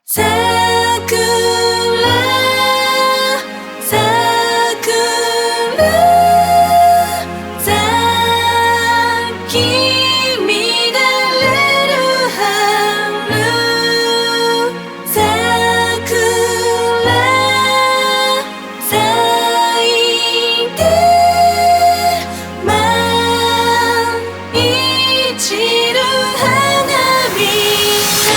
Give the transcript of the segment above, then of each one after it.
桜桜咲き乱れる春桜咲いて舞い散る花びら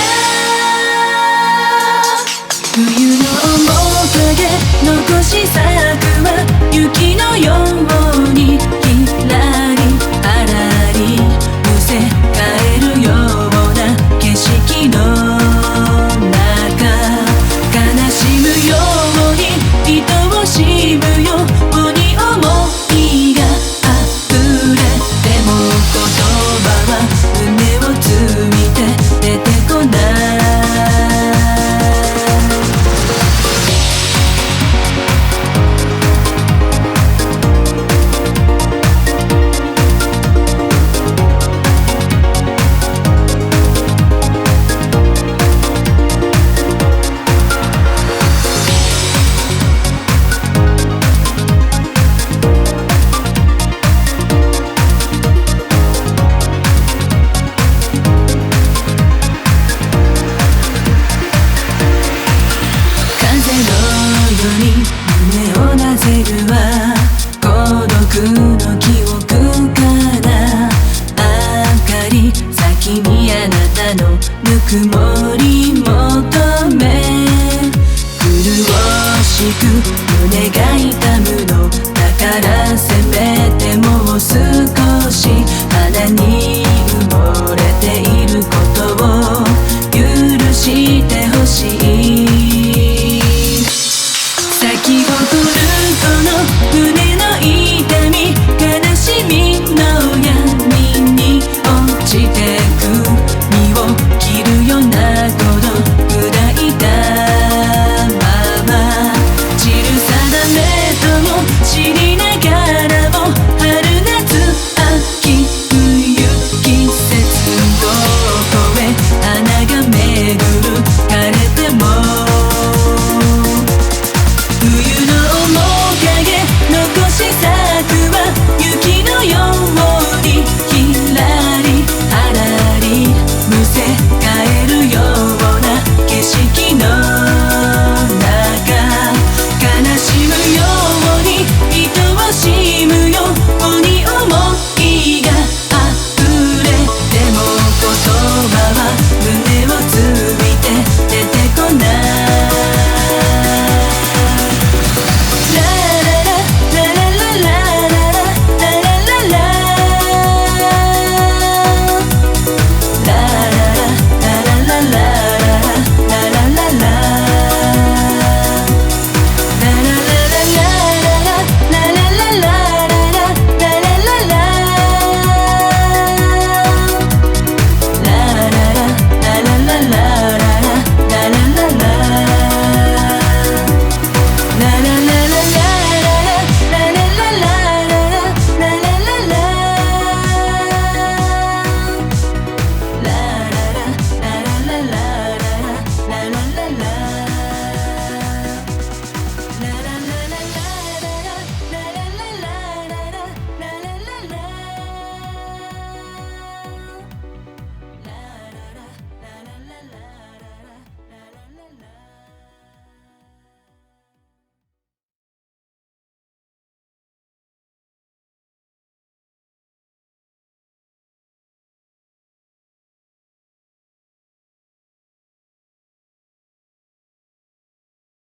冬の面影残し咲くは雪のようにひらりあらりむせ返るような景色の中悲しむように愛おしむように想いがあふれても言葉は胸をついて出てこない胸をなぜるは孤独の記憶から明かり先にあなたのぬくもり求め苦しく胸が痛むの